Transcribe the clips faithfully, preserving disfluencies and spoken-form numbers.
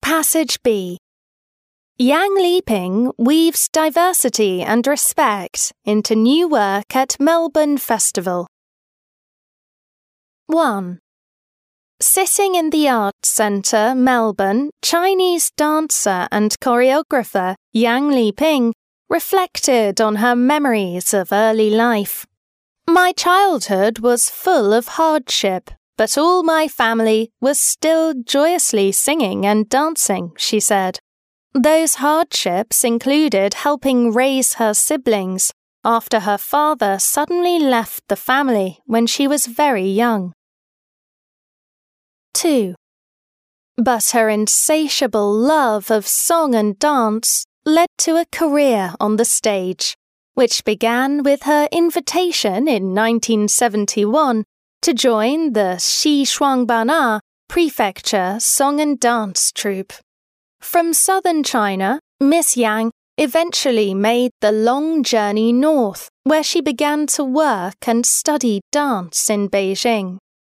Passage B. Yang Liping weaves diversity and respect into new work at Melbourne Festival. one. Sitting in the Arts Centre, Melbourne, Chinese dancer and choreographer Yang Liping reflected on her memories of early life. My childhood was full of hardship, but all my family was still joyously singing and dancing, she said. Those hardships included helping raise her siblings after her father suddenly left the family when she was very young. two. But her insatiable love of song and dance led to a career on the stage, which began with her invitation in nineteen seventy-one to join the Xishuangbanna Prefecture Song and Dance Troupe. From southern China, Miss Yang eventually made the long journey north, where she began to work and study dance in Beijing.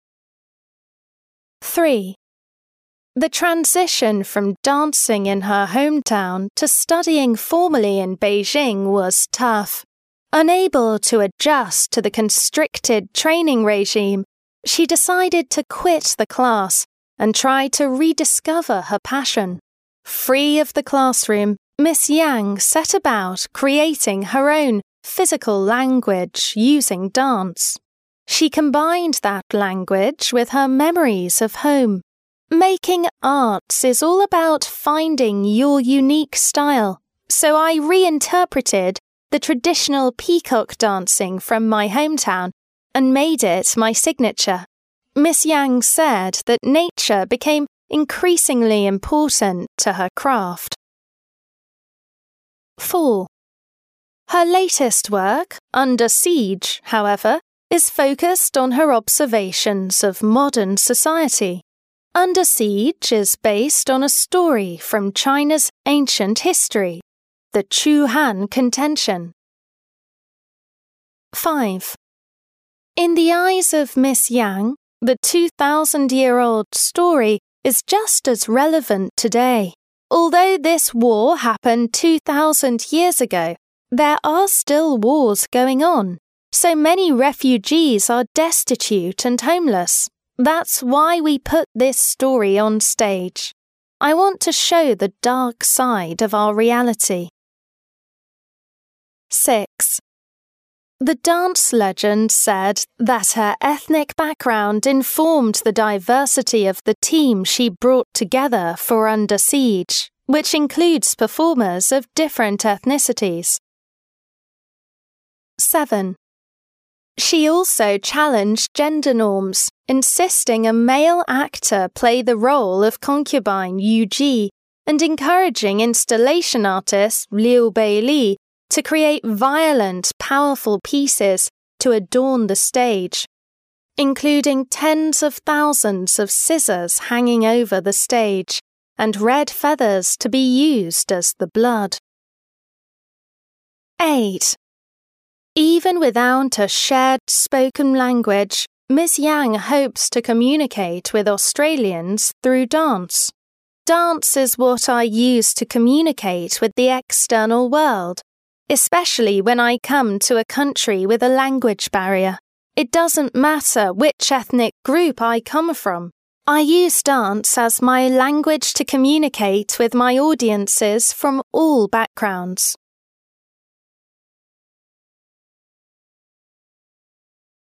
three. The transition from dancing in her hometown to studying formally in Beijing was tough. Unable to adjust to the constricted training regime, she decided to quit the class and try to rediscover her passion. Free of the classroom, Miss Yang set about creating her own physical language using dance. She combined that language with her memories of home. Making arts is all about finding your unique style, so I reinterpreted the traditional peacock dancing from my hometown and made it my signature. Miss Yang said that nature became increasingly important to her craft. four. Her latest work, Under Siege, however, is focused on her observations of modern society. Under Siege is based on a story from China's ancient history, the Chu Han Contention. five. In the eyes of Miss Yang, the two thousand year old story is just as relevant today. Although this war happened two thousand years ago, there are still wars going on. So many refugees are destitute and homeless. That's why we put this story on stage. I want to show the dark side of our reality. six. The dance legend said that her ethnic background informed the diversity of the team she brought together for Under Siege, which includes performers of different ethnicities. seven. She also challenged gender norms, insisting a male actor play the role of concubine Yu Ji and encouraging installation artist Liu Beili to create violent, powerful pieces to adorn the stage, including tens of thousands of scissors hanging over the stage and red feathers to be used as the blood. eight. Even without a shared spoken language, Miss Yang hopes to communicate with Australians through dance. Dance is what I use to communicate with the external world, especially when I come to a country with a language barrier. It doesn't matter which ethnic group I come from. I use dance as my language to communicate with my audiences from all backgrounds.